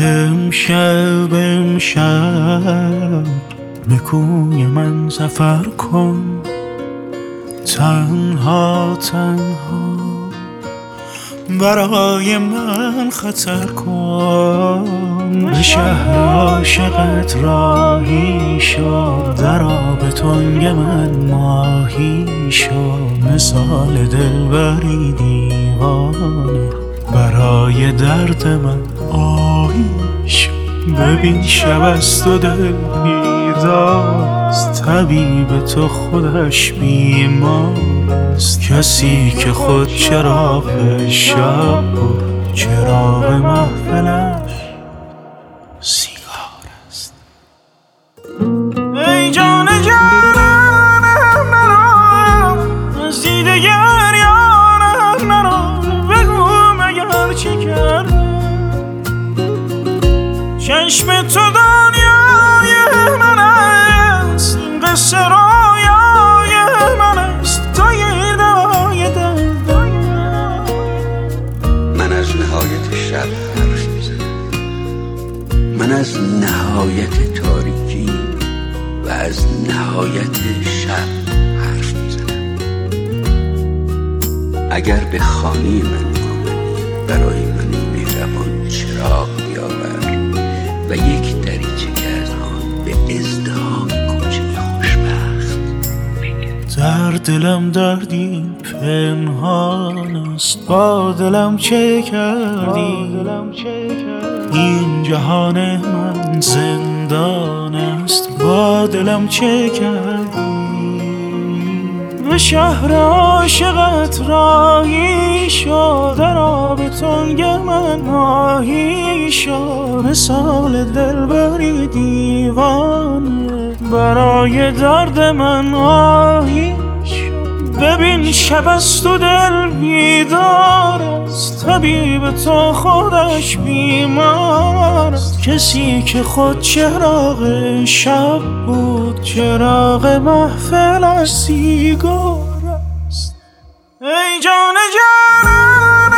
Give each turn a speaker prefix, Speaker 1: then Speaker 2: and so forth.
Speaker 1: امشب به کوی من سفر کن، تنها برای من خطر کن. به شهر عاشقت راهی شو، در آب تنگ من ماهی شو. مثال دلبری دیوانه، برای درد من آهی شو. ببین شب است و دل بیدارست، طبیب تو خودش بیمارست. کسی که خود چراغ شب بود، چراغ محفلش سیگار است. ای جان جانم نرو، از دیده گریانم نرو. بگو مگر چی کردم، چشم تو دنیای من است، این قصه رویای من است. تا یه دوای درد
Speaker 2: من از نهایت شب حرف میزنم، من از نهایت تاریکی و از نهایت شب حرف میزنم. اگر به خانه من آمدی، برای من مهربان چراغ بیاور و یک دریچه که از آن به ازدحام کوچه خوشبخت بگرد.
Speaker 1: در دلم دردی پنهان است، با دلم چه کردی؟ این جهان من زندان است، با دلم چه کردی؟ به شهر عاشقت راهی شو، در آب تنگ من ماهی شو. مثال دلبری دیوانه، برای درد من آهی شو. ببین شب است و دل بیدار است، طبیب تو خودش بیمار است. کسی که خود چراغ شب بود، چراغ محفلش سیگار است. ای جان جانم